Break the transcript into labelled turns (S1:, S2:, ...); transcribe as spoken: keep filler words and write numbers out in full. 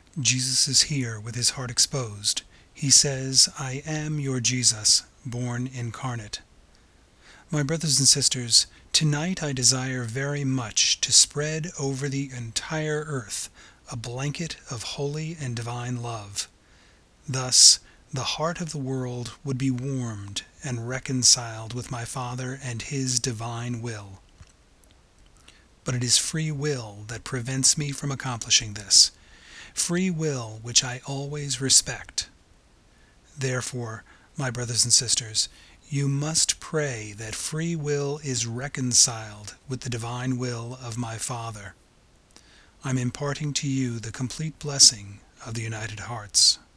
S1: Jesus is here with his heart exposed. He says, "I am your Jesus, born incarnate." My brothers and sisters, tonight I desire very much to spread over the entire earth a blanket of holy and divine love. Thus, the heart of the world would be warmed and reconciled with my Father and his divine will. But it is free will that prevents me from accomplishing this, free will which I always respect. Therefore, my brothers and sisters, you must pray that free will is reconciled with the divine will of my Father. I'm imparting to you the complete blessing of the United Hearts.